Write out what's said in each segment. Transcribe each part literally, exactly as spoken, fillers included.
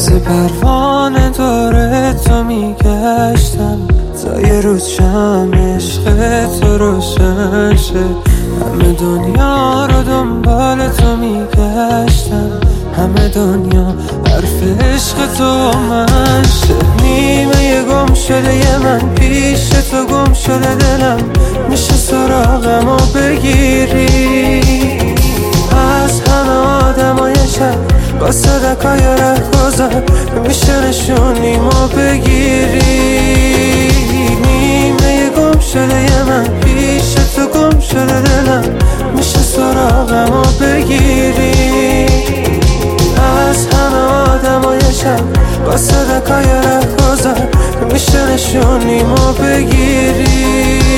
مثل پروانه دور تو میگشتم تا یه روز شم عشق تو روشن شه. همه دنیا رو دنبال تو میگشتم، همه دنیا حرف عشق تو من شه. نیمه گم شده یه من پیش تو گم شده، دلم میشه سراغمو بگیری. از همه آدمای شب با صدقای ره گذار میشه نشونیمو بگیری. نیمه گم شده یه من پیش تو گم شده، دلم میشه سراغمو بگیری. از همه آدمای شب با صدقای ره گذار میشه نشونیمو بگیری.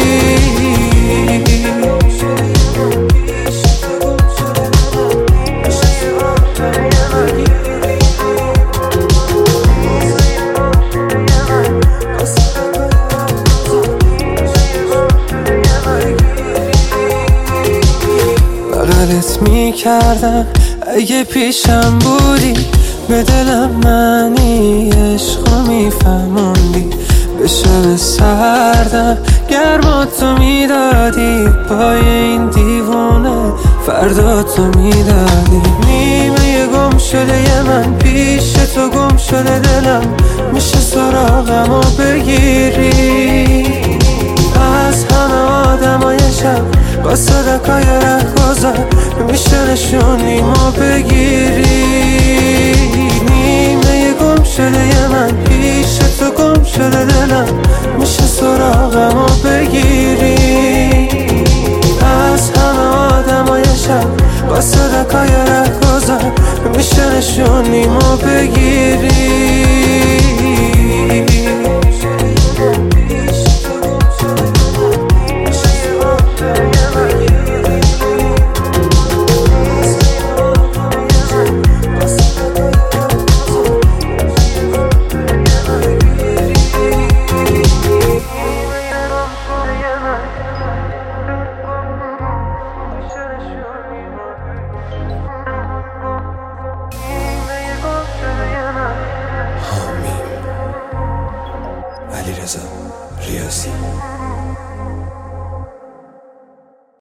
بغلت میکردم اگه پیشم بودی، به دلم معنی عشقو میفهموندی. به شب سردم گرماتو میدادی، پای این دیوونه فرداتو میدادی. نیمه گم شده یه من پیش تو گم شده، دلم میشه سراغمو بگیری. از همه آدمای شب با صدقای ره گذار میشه نشونیمو بگیری. نیمه گم شده یه من پیش تو گم شده، دلم میشه سراغمو بگیری. از همه آدمای شب با صدقای ره گذار میشه نشونیمو بگیری. علیرضا ریاضی.